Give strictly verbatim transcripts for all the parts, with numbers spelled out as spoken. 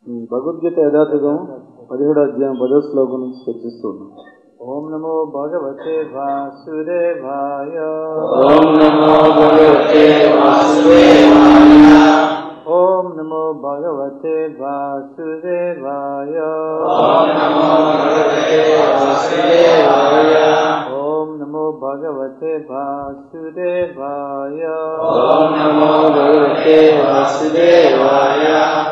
భగవద్గీత యథాతథం పదిహేడు అధ్యాయం పదో శ్లోకం నుంచి చర్చిస్తున్నాం. ఓం నమో భగవతే వాసుదేవాయ. ఓం నమో భగవతే వాసుదేవాయ. ఓం నమో భగవతే వాసుదేవాయ. ఓం నమో భగవతే వాసుదేవాయ. ఓం నమో భగవతే వాసుదేవాయ. ఓం నమో భగవతే వాసుదేవాయ.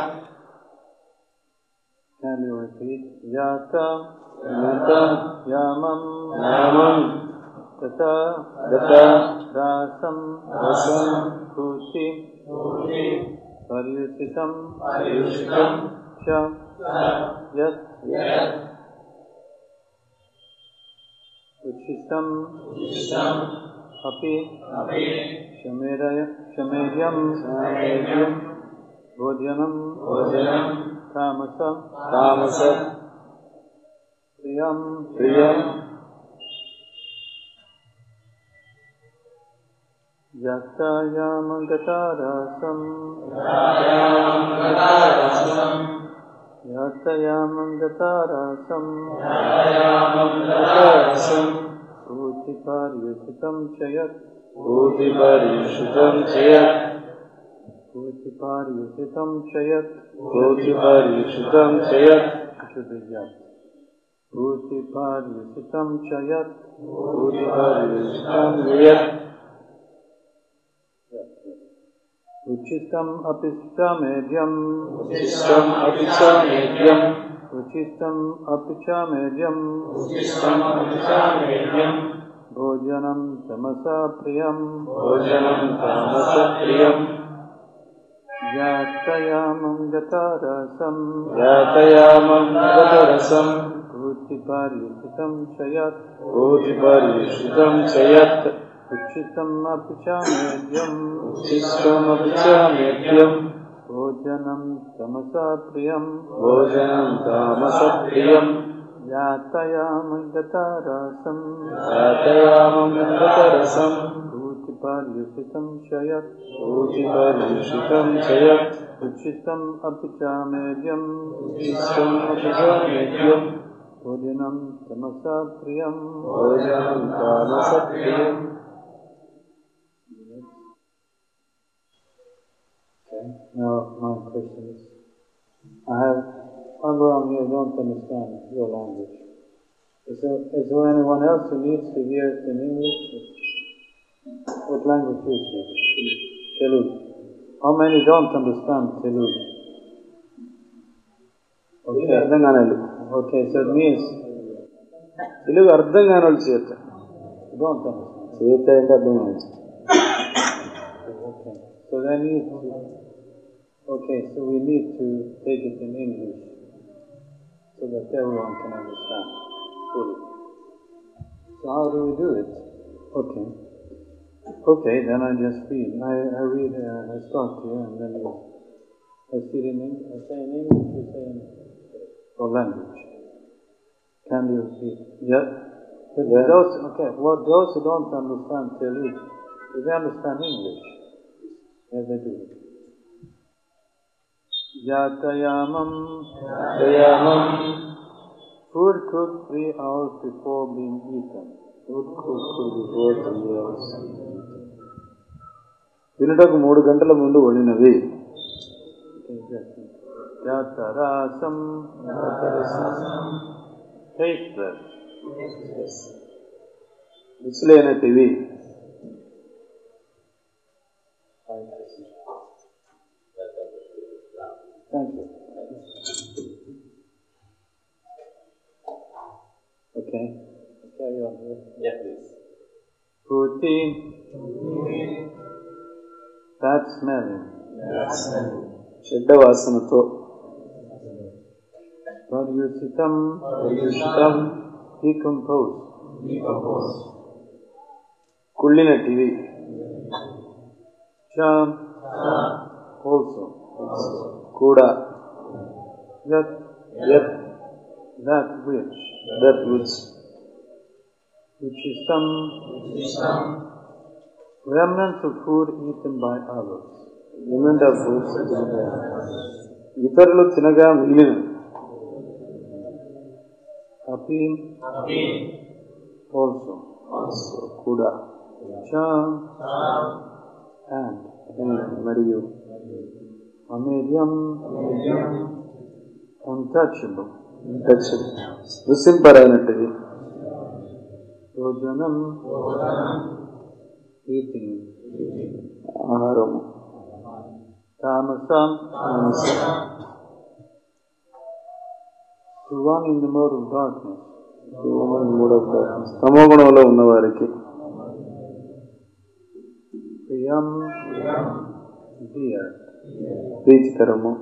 Can you repeat? Yata Yata Yamam Yamam Tata Tata Rasam Rasam Kuti Kuti Paryusitam Paryusitam Cha Yat Yat Uchistam Uchistam Api Api Shameraya Shameryam Sameryam Bhodyanam Bhojanam Tamasa Tamasa Priyam Priyam Yatayam Gatarasam Yatayam Gatarasam Yatayam Gatarasam Yatayam Gatarasam Uti Paryusitam Chayat Uti Paryusitam Chayat Uti Paryusitam Chayat Uti Paryusitam Chayat Shudhiyat Uti Paryusitam Chayat Uti Paryusitam Chayat Uchistam Apichamedyam Uchistam Apichamedyam Uchistam Apichamedyam Uchistam Apichamedyam Bhojanam Tamasa Priyam Bhojanam Tamasa Priyam Yatayamam Gatarasam Yatayamam Gatarasam Uti Paryusitam Chayat Uti Paryusitam Chayat Uchistam Apichamedyam Uchistam Apichamedyam Bhojanam Tamasa Priyam Bhojanam Tamasa Priyam Yatayamam Gatarasam Yatayamam Gatarasam Uti Paryusitam Chayat Uti Paryusitam Chayat Uchistam Apichamedyam Uchistam Apichamedyam Bhojanam Tamasa Priyam Bhojanam Tamasa Priyam. Okay, now my question is, I have, Abraham here don't understand your language. Is there, is there anyone else who needs to hear it in English? What language do you speak? Telugu. How many don't understand Telugu? Okay, అర్థం కానాలి. okay, so it means Telugu అర్థం కాని వాళ్ళు చేత you don't understand. చేత అంటే అర్థం కాదు. Okay, so they need to, okay, so we need to take it in English so that everyone can understand fully. So how do we do it? Okay. Okay, then I just read. I, I read, uh, I start here and then you, I see it in English, I say in English, you say in or language. Can you read? Yeah. But Yeah. those, okay, well, those who don't understand Telugu, do they understand English? Yes, they do. Yatayamam. Yatayamam. Food cooked three hours before being eaten. Food cooked before three hours. తినుటకు మూడు గంటల ముందు వండినవి. Yatarasam. Tasteless. రుచులైనటివి. Thank you. Okay. Carry on here. Yeah, please. Puti. Bad smelling. చెడ్డ వాసనతో. Paryusitam. Paryusitam. Decomposed. Decomposed. కుళ్ళినటివి. Cha. Also. కూడా. Yet. Yet. That which. That which. Which is some. Remnants of food eaten by others. Remnant of food. ఇతరులు తినగా మిగిలినవి. Api also. కూడా. Cha and. మరియు Amedyam untouchable. స్పృశింపరైనట్టుది. Bhojanam eating. ఆహారము. Tamasam to one in the mode of darkness. తమో గుణంలో ఉన్నవారికి. Priyam dear. ప్రీతికరము.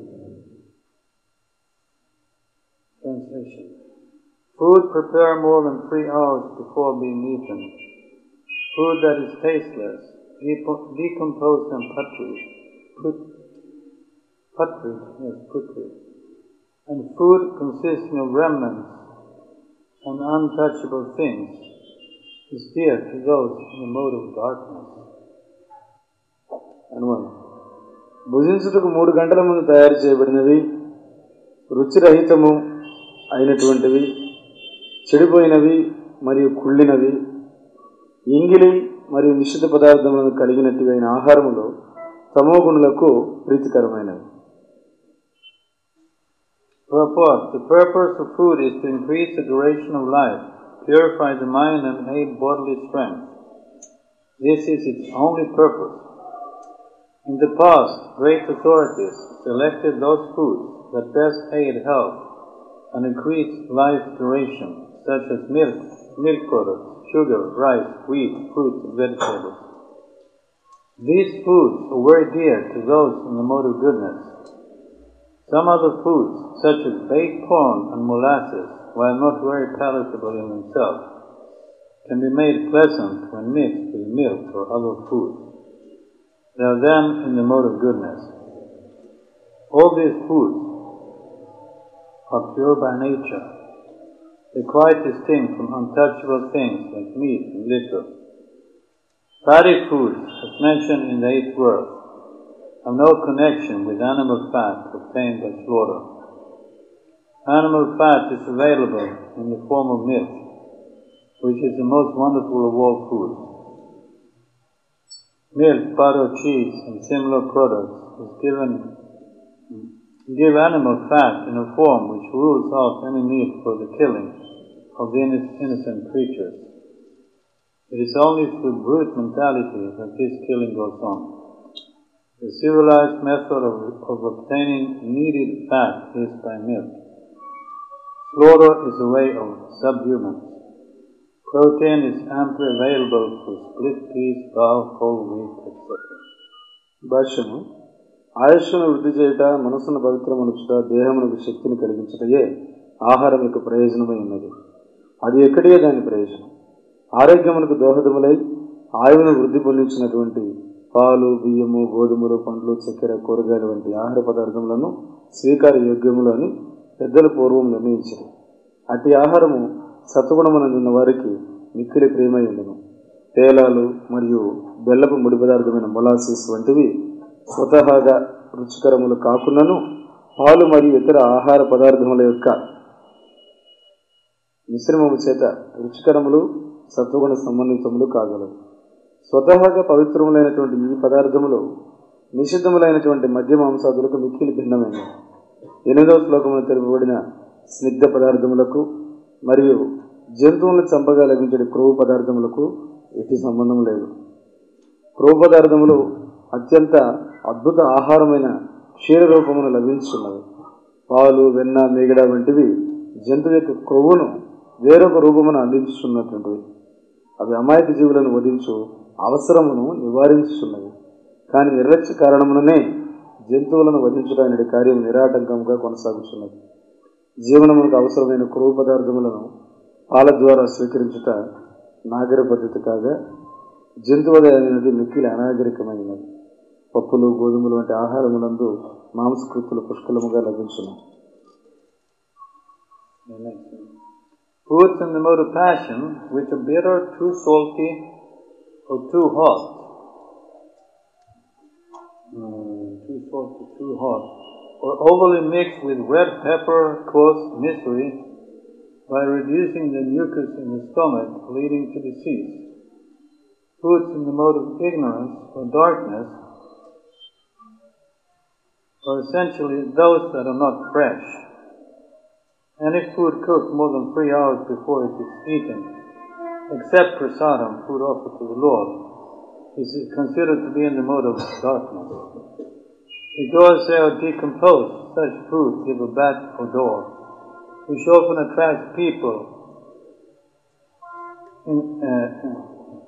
Translation. Food prepared more than three hours before being eaten. Food that is tasteless, decomposed and putrid, put, putrid, yes, putrid, and food consisting of remnants and untouchable things is dear to those in the mode of darkness. అనుమానం. భుజించుటకు మూడు గంటల ముందు తయారు చేయబడినవి, రుచిరహితము అయినటువంటివి, చెడిపోయినవి మరియు కుళ్ళినవి, ఇంగిలి మరియు నిషిద్ధ పదార్థములను కలిగినట్టువైన ఆహారములో తమోగుణులకు ప్రీతికరమైనవి. Purport. The purpose of food is to increase the duration of life, purify the mind and aid bodily strength. This is its only purpose. In the past, great authorities selected those foods that best aid health and increase life duration, such as milk, milk products, sugar, rice, wheat, fruits, and vegetables. These foods are very dear to those in the mode of goodness. Some other foods, such as baked corn and molasses, while not very palatable in themselves, can be made pleasant when mixed with milk or other food. They are then in the mode of goodness. All these foods are pure by nature. They are quite distinct from untouchable things like meat and liquor. Fatty foods, as mentioned in the eighth verse, have no connection with animal fat obtained by slaughter. Animal fat is available in the form of milk, which is the most wonderful of all foods. Milk, butter, cheese, and similar products is given, give animal fat in a form which rules out any need for the killing of the innocent creatures. It is only through brute mentality that this killing goes on. The civilized method of, of obtaining needed fat is by milk. Slaughter is a way of subhumans. Protein is amply available for split peas, bow, whole wheat, et cetera. భాష్యము. ఆయుష్ను వృద్ధి చేయుట, మనస్సును పవిత్రమనుచుట, దేహమునకు శక్తిని కలిగించుటయే ఆహారం యొక్క ప్రయోజనమై ఉన్నది. అది ఎక్కడే దాని ప్రయోజనం. ఆరోగ్యమునకు దోహదములై ఆయువును వృద్ధి పొందించినటువంటి పాలు, బియ్యము, గోధుమలు, పండ్లు, చక్కెర, కూరగాయలు వంటి ఆహార పదార్థములను స్వీకార యోగ్యములు అని పెద్దల పూర్వం నిర్ణయించారు. అట్టి ఆహారము సత్వగుణమునందున్న వారికి మిక్కిలి ప్రియమై ఉండను. తేలాలు మరియు బెల్లపు ముడి పదార్థమైన మొలాసిస్ వంటివి స్వతహాగా రుచికరములు కాకున్నను పాలు మరియు ఇతర ఆహార పదార్థముల యొక్క మిశ్రమము చేత రుచికరములు సత్వగుణ సంబంధితములు కాగలవు. స్వతహాగా పవిత్రములైనటువంటి ఈ పదార్థములు నిషిద్ధములైనటువంటి మద్య మాంసాదులకు మిక్కిలి భిన్నమైనవి. ఎనిమిదవ శ్లోకమును తెలుపబడిన స్నిగ్ధ పదార్థములకు మరియు జంతువులను చంపగా లభించే క్రొవ్వు పదార్థములకు ఎట్టి సంబంధం లేదు. క్రొవ్వు పదార్థములు అత్యంత అద్భుత ఆహారమైన క్షీర రూపమును లభించున్నవి. పాలు, వెన్న, మేగడ వంటివి జంతువు యొక్క క్రొవ్వును వేరొక రూపమును అందించుతున్నటువంటివి. అవి అమాయక జీవులను వధించు అవసరమును నివారించుతున్నవి. కానీ నిర్లక్ష్య కారణముననే జంతువులను వధించడానికి కార్యం నిరాటంకంగా కొనసాగుతున్నది. జీవనమునకు అవసరమైన క్రొవ్వు పదార్థములను పాల ద్వారా స్వీకరించుట నాగర పద్ధతి కాగా జంతువద అనేది మిక్కిలి అనాగరికమైనది. పప్పులు, గోధుమలు వంటి ఆహారములందు మాంసకృతులు పుష్కలముగా లభించును. Foods in the mode of passion, which are bitter, too salty, or too hot, mm, too salty, too hot, or overly mixed with red pepper cause misery by reducing the mucus in the stomach, leading to disease. Foods in the mode of ignorance or darkness are essentially those that are not fresh. Any food cooked more than three hours before it is eaten, except prasadam, food offered to the Lord, is considered to be in the mode of darkness. Because they are decomposed, such food give a bad odor, which often attracts people in, uh,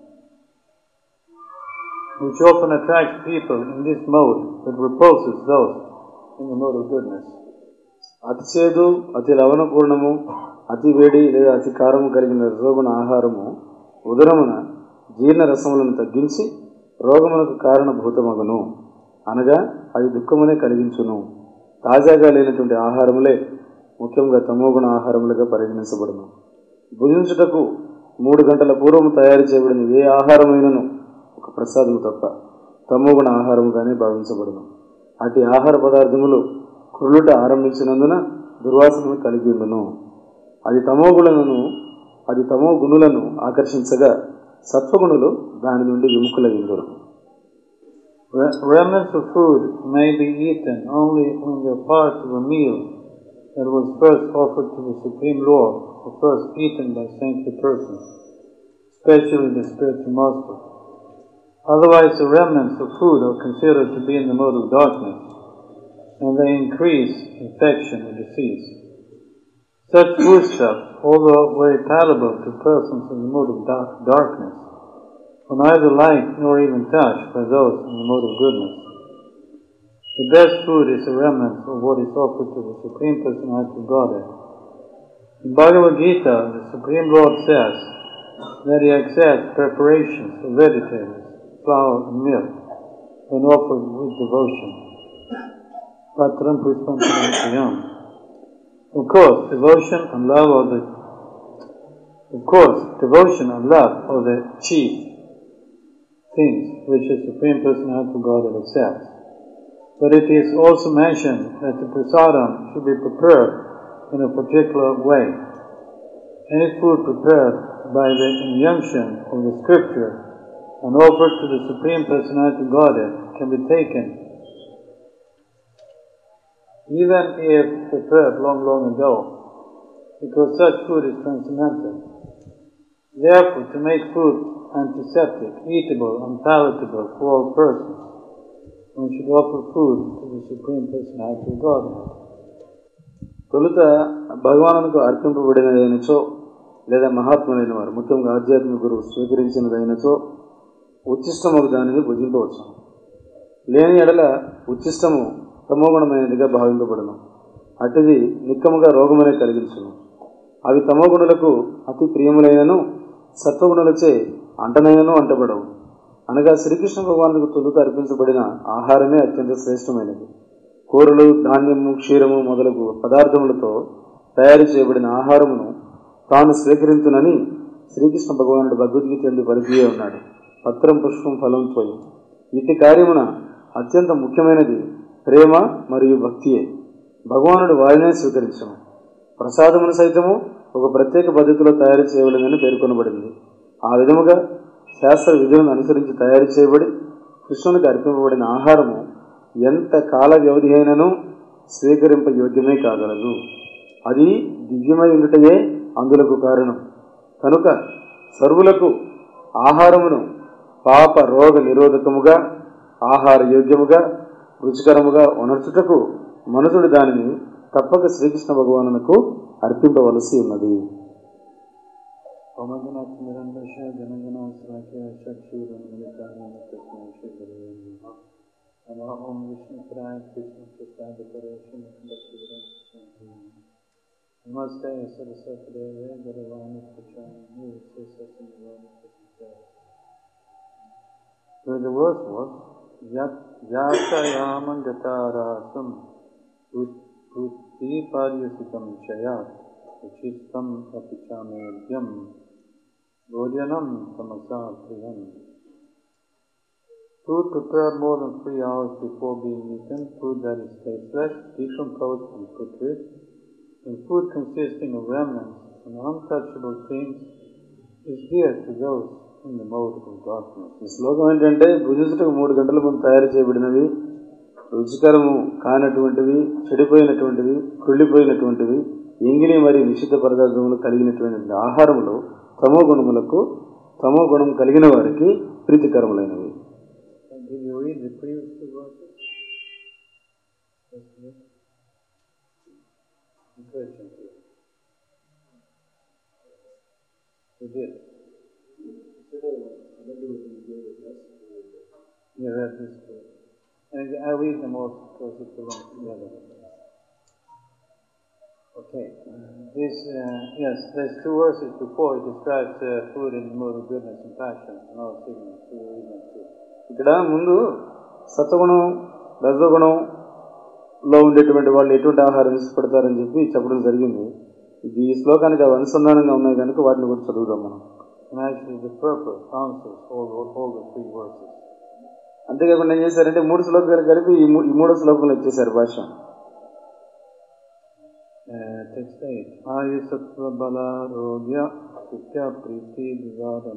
which often attracts people in this mode, but repulses those in the mode of goodness. అతి చేదు, అతి లవణపూర్ణము, అతి వేడి లేదా అతి కారము కలిగిన రోగున ఆహారము ఉదరమున జీర్ణ రసములను తగ్గించి రోగమునకు కారణభూతమగును, అనగా అది దుఃఖమునే కలిగించును. తాజాగా లేనటువంటి ఆహారములే ముఖ్యంగా తమోగుణ ఆహారములుగా పరిగణించబడును. భుజించుటకు మూడు గంటల పూర్వము తయారు చేయబడిన ఏ ఆహారమైనను ఒక ప్రసాదము తప్ప తమోగుణ ఆహారముగానే భావించబడును. అటు ఆహార పదార్థములు కురులుట ఆరంభించినందున దుర్వాసనను కలిగి ఉండును. అది తమోగుణలను అది తమో గుణులను ఆకర్షించగా సత్వగుణులు దాని నుండి విముఖులయ్యుందురు. Remnants of food may be eaten only when they are part of a meal that was first offered to the Supreme Lord or first eaten by saintly persons, especially the spiritual master. Otherwise, the remnants of food are considered to be in the mode of darkness, and they increase infection and disease. Such foodstuffs, although very palatable to persons in the mode of dark, darkness, are neither liked nor even touched by those in the mode of goodness. The best food is a remnant of what is offered to the Supreme Personality of Godhead. In Bhagavad Gita, the Supreme Lord says that He accepts preparations of vegetables, flour and milk when offered with devotion. Patram puspam pranayam. Of course, devotion and love are the of course, devotion and love are the chief things which the Supreme Personality of Godhead accepts. But it is also mentioned that the prasadam should be prepared in a particular way. Any food prepared by the injunction of the scripture and offered to the Supreme Personality of Godhead can be taken, even if prepared long, long ago, because such food is transcendental. Therefore, to make food antiseptic, eatable, and palatable for all persons, one should offer food to the Supreme Personality of Godhead. తొలుత భగవానుకు అర్పింపబడినదైనచో లేదా మహాత్ములైన వారు ముఖ్యంగా ఆధ్యాత్మిక గురువు స్వీకరించినదైనచో ఉచ్చిష్టముకు దానిని భుజింపవచ్చు. లేని ఎడల ఉచ్చిష్టము తమోగుణమైనదిగా భావింపబడును. అటుది నిక్కముగా రోగమనే కలిగించును. అవి తమోగుణులకు అతి ప్రియములైనను సత్వగుణులచే అంటనైనను అంటబడవు. అనగా శ్రీకృష్ణ భగవానుకు తొలుత అర్పించబడిన ఆహారమే అత్యంత శ్రేష్టమైనది. కూరలు, ధాన్యము, క్షీరము మొదలగు పదార్థములతో తయారు చేయబడిన ఆహారమును తాను స్వీకరించునని శ్రీకృష్ణ భగవానుడు భగవద్గీత యందు పలికియే ఉన్నాడు. పత్రం పుష్పం ఫలం త్వయం. ఇట్టి కార్యమున అత్యంత ముఖ్యమైనది ప్రేమ మరియు భక్తియే. భగవానుడు వారినే స్వీకరించను. ప్రసాదమును సైతము ఒక ప్రత్యేక పద్ధతిలో తయారు చేయబడిందని పేర్కొనబడింది. ఆ విధముగా శాస్త్ర విధులను అనుసరించి తయారు చేయబడి కృష్ణునికి అర్పింపబడిన ఆహారము ఎంత కాల వ్యవధి అయినను స్వీకరింప యోగ్యమే కాగలదు. అది దివ్యమై ఉండుటయే అందులకు కారణం. కనుక సర్వులకు ఆహారమును పాప రోగ నిరోధకముగా, ఆహార యోగ్యముగా, రుచికరముగా ఉనర్చుటకు మనుషుడు దానిని తప్పక శ్రీకృష్ణ భగవానునకు అర్పింపవలసి ఉన్నది. Where the verse was, Yatayamam Gatarasam Utti Paryasitam Chayat Uchistam Apichamedyam Bhojanam Tamasa Priyam. Food prepared more than three hours before being eaten, food that is tasteless, decomposed and putrid, and food consisting of remnants and untouchable things is dear to those in the mode of darkness. ఈ శ్లోకం ఏంటంటే భుజించుటకు మూడు గంటల ముందు తయారు చేయబడినవి, రుచికరము కానటువంటివి, చెడిపోయినటువంటివి, కుళ్ళిపోయినటువంటివి, ఎంగిలి మరియు నిషిద్ధ పదార్థములు కలిగినటువంటి ఆహారములు తమో గుణములకు తమో గుణం కలిగిన వారికి ప్రీతికరములైనవి. Did you read the previous two verses? Question two. You did. You read this too. And I read them all because it's along together. Okay. This, uh, yes, there's two verses before it describes uh, food in the mode of goodness and passion and all signals. So you read them too. ఇక్కడ ముందు సత్వగుణం రజోగుణంలో ఉండేటువంటి వాళ్ళు ఎటువంటి ఆహారం ఇష్టపడతారని చెప్పి చెప్పడం జరిగింది. ఇది ఈ శ్లోకానికి అవి అనుసంధానంగా ఉన్నాయి కనుక వాటిని కూడా చదువుదాం మనం. అంతేకాకుండా ఏం చేశారంటే మూడు శ్లోకాలు కలిపి ఈ మూడో శ్లోకంలో ఇచ్చేశారు భాష. ఆయుసత్వ బల రోగ్య సుఖ్య ప్రీతి వివాదన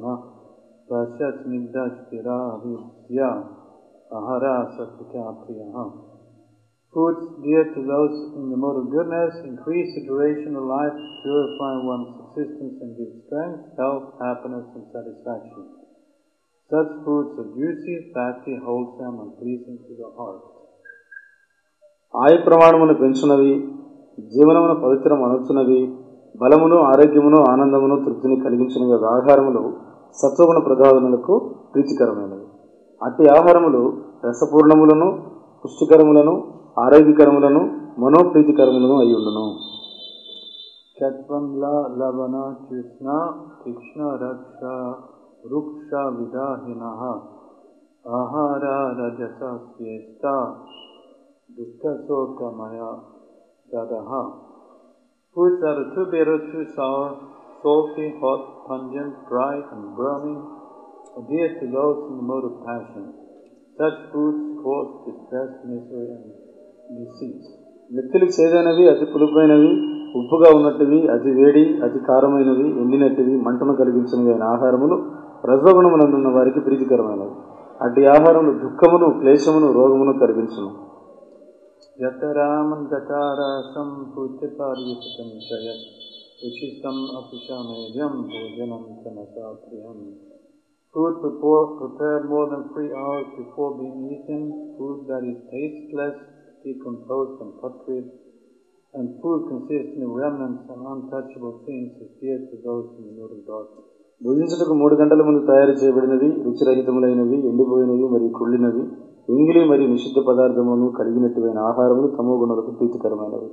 Foods dear to those in the mode of goodness increase the duration of life, purify one's existence and give strength, health, happiness and satisfaction. Such foods are juicy, fatty, wholesome and pleasing to the heart. ఆయు ప్రమాణమును పెంచునవి, జీవనమును పవిత్రం అనుచునవి, బలమును ఆరోగ్యమును ఆనందమును తృప్తిని కలిగించినవి ఆహారములు సత్వగుణ ప్రధానములకు ప్రీతికరమైనవి. అట్టి ఆహారములు రసపూర్ణములను, పుష్టికరములను, ఆరోగ్యకరములను, మనోప్రీతికరములను అయి ఉండును. చత్వంలా లవణ కృష్ణ తీక్ష్ణ రక్ష వృక్ష విదాహినః ఆహార రజస శ్రేష్ఠ దుఃఖ శోకమయ దదః. Foods that are too bitter, too sour, salty, hot, pungent, dry, and burning are dear to those in the mode of passion. Such foods cause distress, misery, and disease. మిక్కిలి చేదైనవి, అతి పులుపైనవి, ఉప్పుగా ఉన్నట్టువి, అతి వేడి, అతి కారమైనవి, ఎండినట్టువి, మంటను కలిగించినవి అయిన ఆహారములు రజోగుణమునందున్న వారికి ప్రీతికరమైనవి. అట్టి ఆహారములు దుఃఖమును, క్లేశమును, రోగమును కలిగించును. యతరామం గతారసం పూజ్యపార్యతం జయత్ ఉచితం అపుషామేయం భోజనం తనసాప్రియం. Food prepared more than three hours before being eaten, food that is tasteless, decomposed and putrid, and food consisting of remnants and untouchable things is dear to those in the mode of darkness. భుజించుటకు మూడు గంటల ముందు తయారు చేయబడినవి, రుచిరహితములైనవి, ఎండిపోయినవి మరియు కుళ్ళినవి, ఎంగిలి మరియు నిషిద్ధ పదార్థములను కలిగినట్టువైన ఆహారములు తమో గుణాలకు ప్రీతికరమైనవి.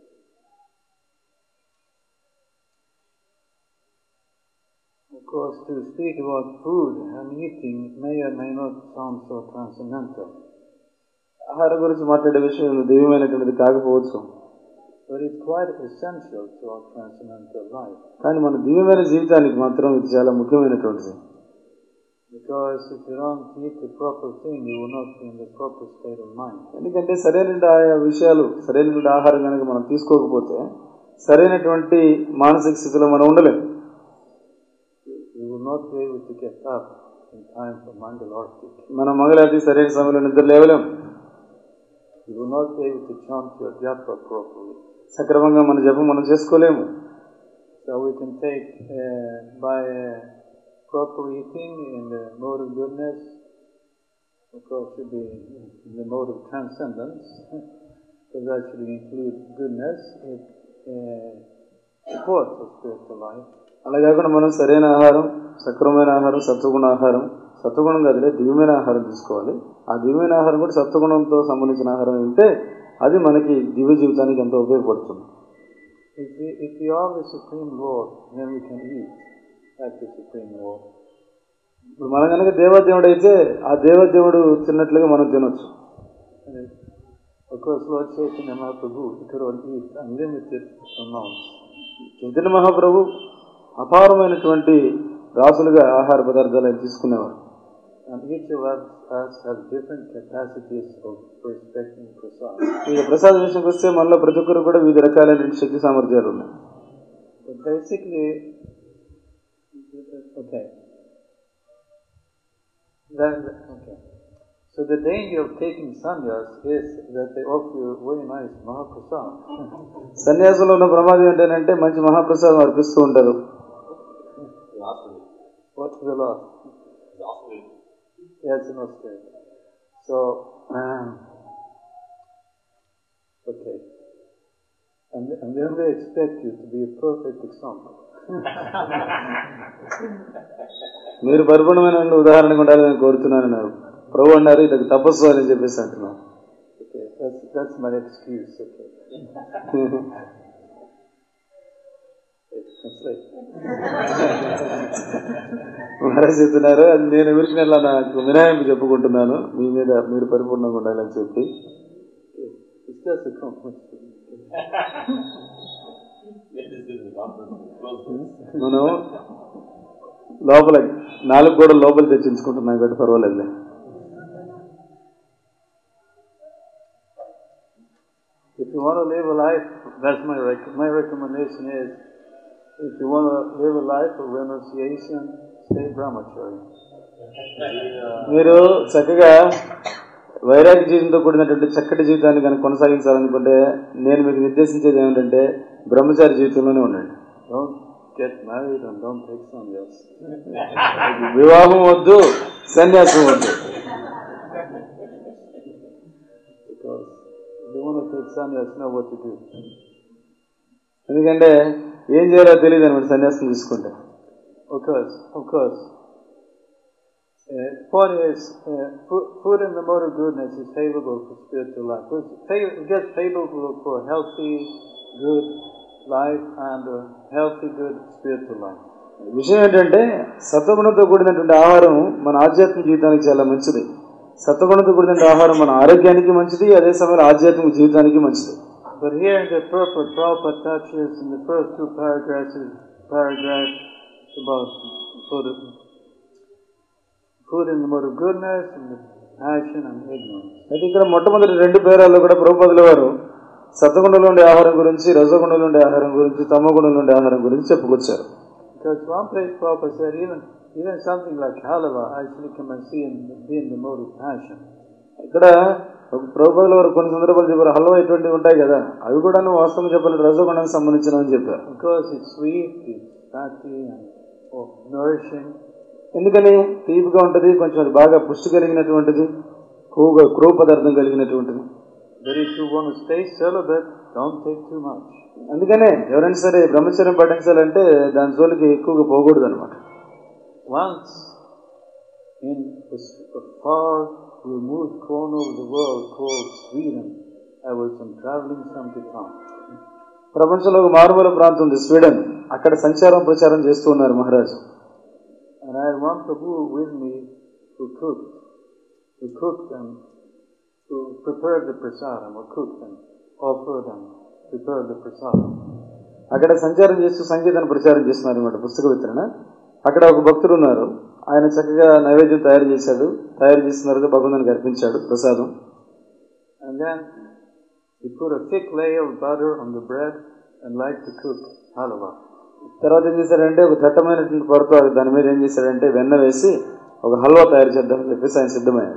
Of course, to speak about food and eating may or may not sound so transcendental. ఆహారం గురించి మాట్లాడే విషయం దివ్యమైనటువంటిది కాకపోవచ్చు. But it's quite essential to our transcendental life. కానీ మన దివ్యమైన జీవితానికి మాత్రం ఇది చాలా ముఖ్యమైనటువంటిది. Because if you don't eat the proper thing, you will not be in the proper state of mind. ఎందుకంటే సరైన ఆయా విషయాలు, సరైనటువంటి ఆహారం కనుక మనం తీసుకోకపోతే సరైనటువంటి మానసిక స్థితిలో మనం ఉండలేము. You will not be able to get up in time for Mangalarti. మనం మంగళారతి సరైన సమయంలో నిద్ర లేవలేము. You will not be able to chant your japa properly. సక్రమంగా మన జపం మనం చేసుకోలేము. So we can take uh, by uh, proper eating in the mode of goodness, of course should be in the mode of transcendence, because that should include goodness. It uh, supports the spiritual life. అలా కాకుండా మనం సరైన ఆహారం, సక్రమైన ఆహారం, సత్వగుణ ఆహారం, సత్వగుణం కాదులే దివ్యమైన ఆహారం తీసుకోవాలి. ఆ దివ్యమైన ఆహారం కూడా సత్వగుణంతో సంబంధించిన ఆహారం ఉంటే అది మనకి దివ్య జీవితానికి ఎంతో ఉపయోగపడుతుంది. If we, if we are the Supreme Lord, then we can eat like the Supreme Lord. ఇప్పుడు మనం కనుక దేవదేవుడు అయితే ఆ దేవదేవుడు తిన్నట్లుగా మనం తినొచ్చు. Of course, Lord Chaitanya Mahaprabhu, he could eat unlimited amounts. Chaitanya Mahaprabhu అపారమైనటువంటి రాసులుగా ఆహార పదార్థాలు తీసుకునేవారు. And each of us, us have different capacities of respecting prasad. ఇక ప్రసాద విషయంకి వస్తే మనలో ప్రతి ఒక్కరు కూడా వివిధ రకాలైన శక్తి సామర్థ్యాలు ఉన్నాయి. But basically, okay. That, okay. So the danger of taking sannyas is that they offer you very nice mahaprasad. సన్యాసంలో ఉన్న ప్రమాదం ఏంటంటే మంచి మహాప్రసాదం అర్పిస్తూ ఉంటారు. What's the last? Yes, in Australia. So, um, okay. And, and then they expect you to be a perfect example. మీరు పరిపూర్ణమైన ఉదాహరణగా ఉండాలని కోరుతున్నాను. నాకు ప్రభు అన్నారు ఇది తపస్సు అని చెప్పేసి అంటున్నాను. Okay, that's, that's my excuse. Okay. Maharaj చెప్తున్నారు అది నేను ఎవరికి నెల నాకు వినాయకు చెప్పుకుంటున్నాను మీ మీద మీరు పరిపూర్ణంగా ఉండాలని చెప్పి. మనం లోపల నాలుగు కూడా లోపల తెచ్చించుకుంటున్నాం కాబట్టి పర్వాలేదు. If you want to live a life, that's my rec- my recommendation is, if you want to live a life of renunciation, stay brahmachari. మీరు చక్కగా వైరాగ్య జీవితంతో కూడినటువంటి చక్కటి జీవితాన్ని కనుక కొనసాగించాలనుకుంటే నేను మీకు నిర్దేశించేది ఏమిటంటే బ్రహ్మచారి జీవితంలోనే ఉండండి. Don't get married and don't take sannyas. వివాహం వద్దు, సన్యాసం వద్దు. Because if you want to take sannyas, know what to do. ఎందుకంటే ఏం చేయాలో తెలియదు అనమాట సన్యాసం తీసుకుంటే. Of course, of course. Uh, point is, uh, food, food in the mode of goodness is favorable for spiritual life. It gets favorable for healthy, good life and a healthy, good spiritual life. విషయం ఏంటంటే సత్వగుణంతో కూడినటువంటి ఆహారం మన ఆధ్యాత్మిక జీవితానికి చాలా మంచిది. సత్వగుణంతో కూడిన ఆహారం మన ఆరోగ్యానికి మంచిది, అదే సమయంలో ఆధ్యాత్మిక జీవితానికి మంచిది. But here in the purport, Prabhupada touches in the first two paragraphs, paragraphs about food, food in the mode of goodness and the passion and ignorance. అయితే ఇక్కడ మొట్టమొదటి రెండు పేరాల్లో కూడా ప్రభుపాదుల వారు సత్వగుణంలో ఉండే ఆహారం గురించి, రజోగుణంలో ఉండే ఆహారం గురించి, తమోగుణంలో ఉండే ఆహారం గురించి చెప్పుకొచ్చారు. Because one place Prabhupada said even even something like halava actually can see and be in the mode of passion. ఇక్కడ ప్రభుపాదుల వారు కొన్ని సందర్భాలు చెప్పారు హల్వా ఇటువంటివి ఉంటాయి కదా అవి కూడా వాస్తవం చెప్పాలంటే రజోగుణానికి సంబంధించినవని చెప్పారు. Because it's sweet, it's fatty and oh, nourishing. ఎందుకని తీపిగా ఉంటుంది, కొంచెం అది బాగా పుష్టి కలిగినటువంటిది, క్రూగా క్రూ పదార్థం కలిగినటువంటిది. But if you want to stay celibate, don't take too much. అందుకనే ఎవరైనా సరే బ్రహ్మచర్యం పాటించాలంటే దాని జోలికి ఎక్కువగా పోకూడదు అనమాట. Once in a far removed corner of the world called Sweden, I was traveling from Japan. ప్రపంచంలో ఒక మారుమూల ప్రాంతం ఉంది స్వీడన్. అక్కడ సంచారం ప్రచారం చేస్తూ ఉన్నారు మహారాజు. And I had one Prabhu with me who cooked, who cooked and who prepared the prasadam, or cooked and offered and prepared the prasadam. అక్కడ సంచారం చేస్తూ సంగీతాన్ని ప్రచారం చేస్తున్నారు అనమాట, పుస్తక వితరణ. అక్కడ ఒక భక్తుడు ఉన్నారు, ఆయన చక్కగా నైవేద్యం తయారు చేశాడు, తయారు చేసిన తర్వాత భగవంతునికి అర్పించాడు ప్రసాదం. And then he put a thick layer of butter on the bread and liked to cook halwa. తర్వాత ఏం చేశాడంటే ఒక దట్టమైనటువంటి పొరతో దాని మీద ఏం చేశాడంటే వెన్న వేసి ఒక హల్వా తయారు చేద్దామని చెప్పేసి ఆయన సిద్ధమయ్యాడు.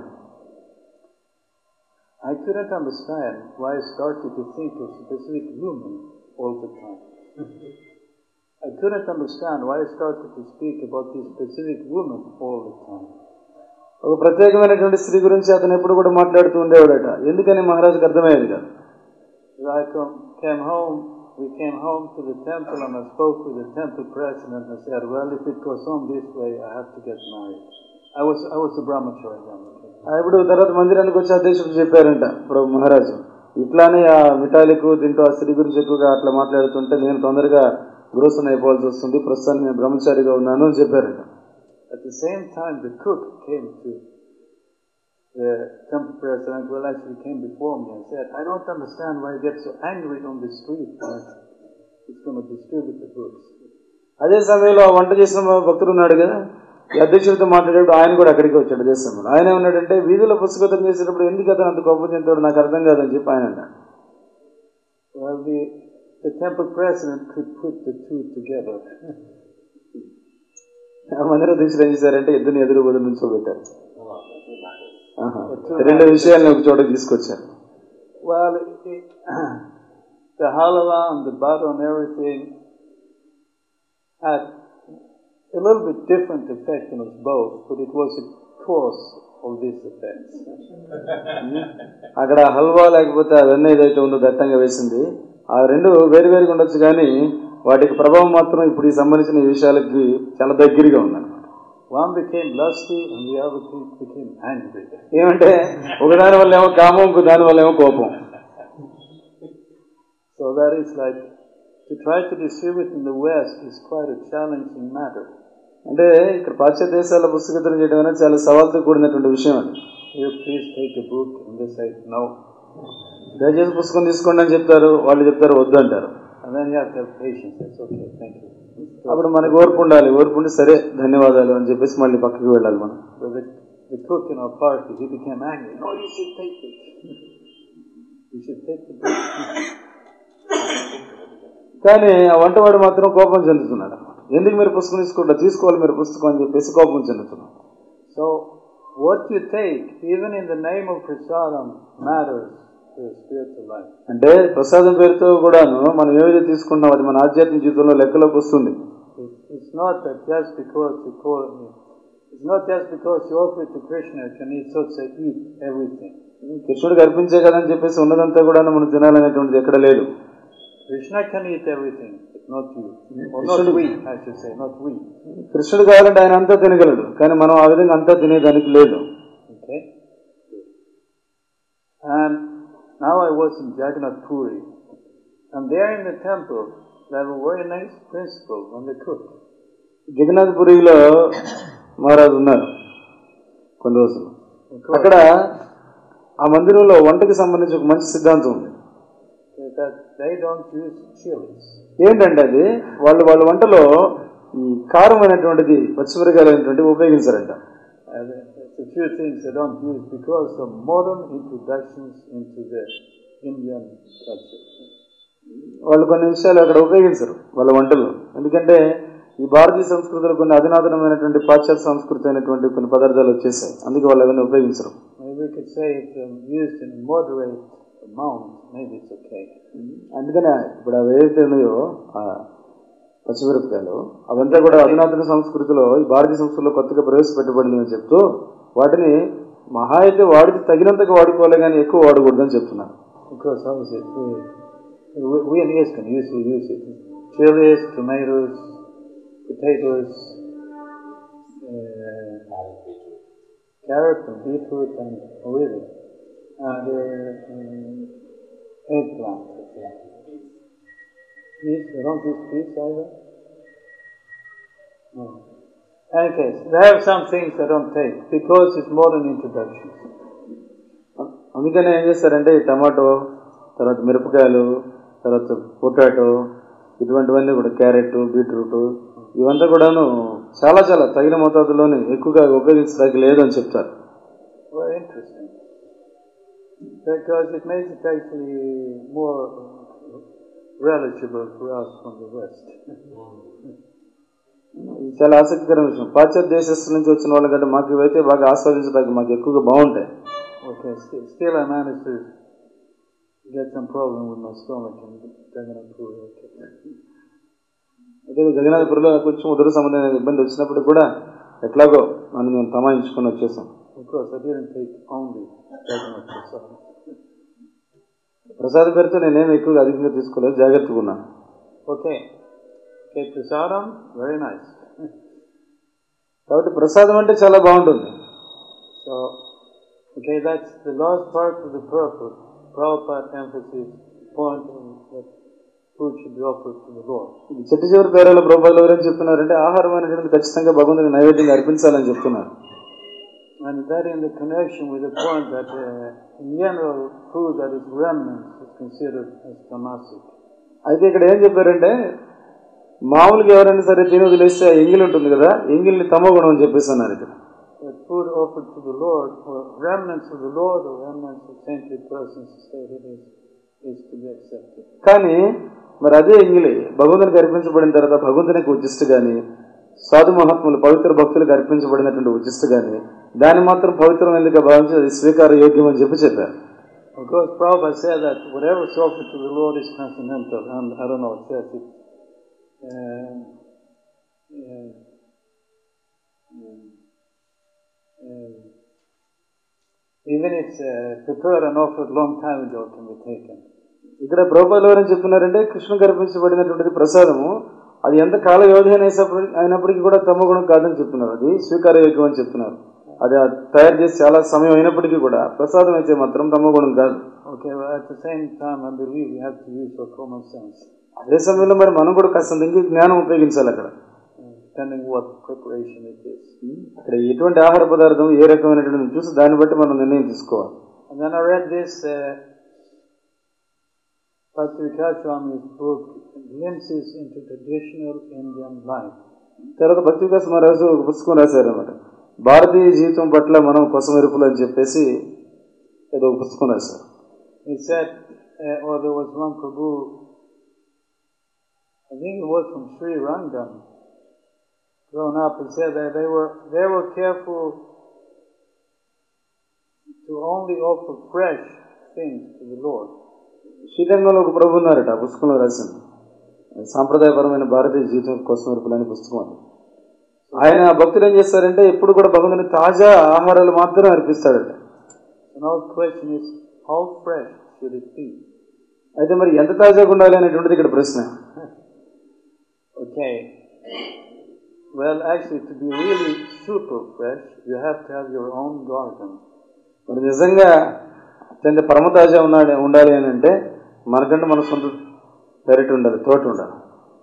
I couldn't understand why I started to think of specific women all the time. I couldn't understand why I started to speak about this specific woman all the time. ఒక ప్రత్యేకమైనటువంటి స్త్రీ గురించి అతను ఎప్పుడు కూడా మాట్లాడుతూ ఉండేవాడట. ఎందుకని మహారాజుకు అర్థమయ్యేది కాదు. I came home, we came home to the temple and I spoke with the temple president and said, well, if it goes on this way, I have to get married. I was I was a brahmachari then. ఇప్పుడు తర్వాత మందిరానికి వచ్చి అధ్యక్షుడు చెప్పారంట ప్రభు మహారాజు, ఇట్లానే ఆ మిఠాయిలకు తింటూ ఆ స్త్రీ గురించి ఎక్కువగా అట్లా మాట్లాడుతుంటే నేను తొందరగా గృహస్థుని అయిపోవాల్సి వస్తుంది, ప్రస్తుతానికి నేను బ్రహ్మచారిగా ఉన్నాను అని చెప్పారంట. At the same time, the cook came to the temple president, well, actually came before me and said, I don't understand why he gets so angry on the street that he's going to distribute the books. అదే సమయంలో ఆ వంట చేసిన భక్తుడు ఉన్నాడు కదా, ఈ అధ్యక్షుడితో మాట్లాడేటప్పుడు ఆయన కూడా అక్కడికి వచ్చాడు అదే సమయంలో. ఆయన ఏమన్నాడంటే, వీధిలో పుస్తకం చేసేటప్పుడు ఎందుకు అతను అంత కోపం చెందాడు నాకు అర్థం కాదని చెప్పి ఆయన అన్నాడు. Well, the, the temple president could put the two together. మందిర అధ్యక్షుడు ఏం చేశారంటే ఇద్దరిని ఎదురు బదులు నుంచోబెట్టారు. రెండు విషయాలను ఒక చోట తీసుకొచ్చారు. Well, it, the halala and the butter and everything had a little bit different effect on us both, but it was a cause of this effect. అక్కడ హల్వా లేకపోతే అవన్నీ ఏదైతే ఉందో దట్టంగా వేసింది, ఆ రెండు వేరు వేరుగా ఉండొచ్చు కానీ వాటికి ప్రభావం మాత్రం ఇప్పుడు ఈ సంబంధించిన విషయాలకి చాలా దగ్గరగా ఉందన్నమాట. One became lusty and the other became angry. ఏమంటే ఒకదాని వల్ల ఏమో కామం, ఇంకో దాని వల్ల ఏమో కోపం. So that is like to try to distribute in the West is quite a challenging matter. అంటే ఇక్కడ పాశ్చాత్య దేశాల పుస్తకం చేయడం అనేది చాలా సవాల్తో కూడినటువంటి విషయం అది. You please take a book and they say no. దయచేసి పుస్తకం తీసుకోండి అని చెప్తారు, వాళ్ళు చెప్తారు వద్దు అంటారు. And then you have to have patience. It's okay, thank you. అప్పుడు మనకు ఓర్పు ఉండాలి, ఓర్పు ఉండి సరే ధన్యవాదాలు అని చెప్పేసి మళ్ళీ పక్కకి వెళ్ళాలి మనం. So the, the cook in our party, he became angry. No, you should take it. You should take the book. కానీ ఆ వంటవాడు మాత్రం కోపం చెందుతున్నాడు. ఎందుకు మీరు పుస్తకం తీసుకుంటారు, తీసుకోవాలి మీరు పుస్తకం అని చెప్పేసి కోపం చెందుతున్నాడు. So what you take, even in the name of prasadam, matters to your spiritual life. అంటే ప్రసాదం పేరుతో కూడాను మనం ఏదైతే తీసుకున్నాం అది మన ఆధ్యాత్మిక జీవితంలో లెక్కలోకి వస్తుంది. It's not that just because you call it, it's not just because you offer it to Krishna can he so to say eat everything. కృష్ణుడికి అర్పించే కదని చెప్పేసి ఉన్నదంతా కూడా మనం తినాలనేటువంటిది ఎక్కడ లేదు. Krishna can eat everything, but not you. Or not we, I should say, not we. కృష్ణుడు కావాలంటే ఆయన అంతా తినగలడు, కానీ మనం ఆ విధంగా అంతా తినేదానికి లేదు. Okay. And now I was in Jagannath Puri, and there in the temple they have a very nice principle on the cook. Jagannadh పురిలో మహారాజు ఉన్నారు కొన్ని రోజులు. అక్కడ ఆ మందిరంలో వంటకి సంబంధించి ఒక మంచి సిద్ధాంతం ఉంది. That they don't use chilies. ఏంటంటే అది వాళ్ళు వాళ్ళ వంటలో ఈ కారం అనేటువంటిది పచ్చిమిరకాయలు అనేటువంటివి ఉపయోగించారంట. A few things they don't use because of modern introductions into the Indian culture. వాళ్ళు కొన్ని విషయాలు అక్కడ ఉపయోగించరు వాళ్ళ వంటల్లో, ఎందుకంటే ఈ భారతీయ సంస్కృతిలో కొన్ని అధునాతనమైనటువంటి పాశ్చాత్య సంస్కృతి అయినటువంటి కొన్ని పదార్థాలు వచ్చేసాయి, అందుకే వాళ్ళు అవన్నీ ఉపయోగించరు. We could say it's used in moderate amount, maybe it's okay. అందుకనే ఇప్పుడు అవి ఏదైతే ఉన్నాయో పచ్చిమిరపకాయలు అవంతా కూడా అధునాతన సంస్కృతిలో ఈ భారతీయ సంస్కృతిలో కొత్తగా ప్రవేశపెట్టబడింది అని చెప్తూ వాటిని మహా అయితే వాడికి తగినంతగా వాడుకోవాలి కానీ ఎక్కువ వాడకూడదని చెప్తున్నారు. Because how is it? We, we in East can usually use it. Chilies, tomatoes, potatoes, uh, carrot and beetroot and really, and uh, um, eggplant. Peas, they don't use peas either. No. In any case, they have some things they don't take because it's modern introduction. అందుకనే ఏం చేస్తారంటే ఈ tomato, తర్వాత మిరపకాయలు, తర్వాత potato, ఇటువంటివన్నీ కూడా carrot, beetroot ఇవంతా కూడాను చాలా చాలా తగిన మోతాదులోనే ఎక్కువగా ఉపయోగించడానికి లేదని చెప్తారు. Very interesting. Because it makes it actually more relatable for us from the West. చాలా ఆసక్తికరమైన విషయం. పాశ్చాత్య దేశస్తుల నుంచి వచ్చిన వాళ్ళకంటే మాకు ఇవైతే బాగా ఆస్వాదించడానికి మాకు ఎక్కువగా బాగుంటాయి. Okay, still, still I managed to get some problem with my stomach in Jagannath Puri. Okay. అదే జగన్నాథపురిలో కొంచెం ఉదర సంబంధమైన ఇబ్బంది వచ్చినప్పుడు కూడా ఎట్లాగో నన్ను నేను తమాయించుకొని వచ్చేసాను. Of course, I didn't take only Jagannath Prasad. ప్రసాదం పేరుతో నేనేమి ఎక్కువగా అధికంగా తీసుకోలేదు, జాగ్రత్తగా ఉన్నాను. Okay. Okay, prasadam, very nice. కాబట్టి ప్రసాదం అంటే చాలా బాగుంటుంది. So, okay, that's the last part of the purpose. Prabhupada emphasis point that food should be offered to the Lord. చెట్టు చివరి పేరాల ప్రభుపాదులు ఎవరైనా చెప్తున్నారంటే ఆహారం అనేటువంటి ఖచ్చితంగా భగవంతునికి నైవేద్యంగా అర్పించాలని చెప్తున్నారు. And that in the connection with the point that uh, in general food that is remnant is considered as tamasic. అయితే ఇక్కడ ఏం చెప్పారంటే మామూలుగా ఎవరైనా సరే తిని వదిలేస్తే ఎంగిలి ఉంటుంది కదా, ఎంగిలిని తమో గుణం అని చెప్పేసి అన్నారు ఇక్కడ. Food offered to the Lord, or remnants of the Lord, or remnants of saintly persons, stated is, is to be accepted. కానీ మరి అదే ఎంగిలి భగవంతునికి అర్పించబడిన తర్వాత భగవంతునికి ఉచిష్ట గాని, సాధు మహాత్ములు పవిత్ర భక్తులకు అర్పించబడినటువంటి ఉచిష్ట గాని దాన్ని మాత్రం పవిత్రమైనదిగా భావించి అది స్వీకార యోగ్యం అని చెప్పి చెప్పారు. Of course, Prabhupada said that whatever is offered to the Lord is transcendental, and I don't know, it says it. Uh, uh, uh, uh, even it's uh, prepared and offered long time ago can be taken. ఇక్కడ ప్రభుపాదులు ఎవరైనా చెప్తున్నారంటే కృష్ణునికి అర్పించబడినటువంటి ప్రసాదము అది ఎంత కాల వ్యవధి అయినప్పటికీ కూడా తమ గుణం కాదని చెప్తున్నారు, అది స్వీకార యోగ్యం అని చెప్తున్నారు. అది తయారు చేసి చాలా సమయం అయినప్పటికీ కూడా ప్రసాదం అయితే మాత్రం తమ గుణం కాదు. Okay, well, at the same time I believe we have to use our common sense. అదే సమయంలో మరి మనం కూడా కాస్త జ్ఞానం ఉపయోగించాలి అక్కడ. Depending what preparation it is. అక్కడ ఎటువంటి ఆహార పదార్థం ఏ రకమైనటువంటి చూసి దాన్ని బట్టి మనం నిర్ణయం తీసుకోవాలి. And then I read this uh, Bhakti Vikas Swami's book, Glimpses into Traditional Indian Life. తర్వాత భక్తి వికాస్ మహారాజు ఒక పుస్తకం రాశారు అన్నమాట, భారతీయ జీవితం పట్ల మనం కొసమెరుపులు అని చెప్పేసి ఏదో ఒక పుస్తకం రాశారు. He said, uh, or there was one Prabhu, I think it was from Sri Rangam, grown up, and said that they were they were careful to only offer fresh things to the Lord. శ్రీరంగంలో ఒక ప్రభు ఉన్నారట, ఆ పుస్తకంలో రాసింది సాంప్రదాయపరమైన భారతీయ జీవితం కొసమెరుపులు అనే పుస్తకం అది. ఆయన భక్తులు ఏం చేస్తారంటే ఎప్పుడు కూడా భగవంతుని తాజా ఆహారాలు మాత్రం అర్పిస్తాడట. Now the question is, how fresh should it be? అయితే మరి ఎంత తాజాగా ఉండాలి అనేటువంటిది ఇక్కడ ప్రశ్న. Okay. Well, actually, to be really super fresh, you have to have your own garden. మరి నిజంగా అత్యంత పరమ తాజా ఉన్నాడు ఉండాలి అని అంటే మనకంటే మన సొంత పెరటి ఉండాలి, తోట ఉండాలి.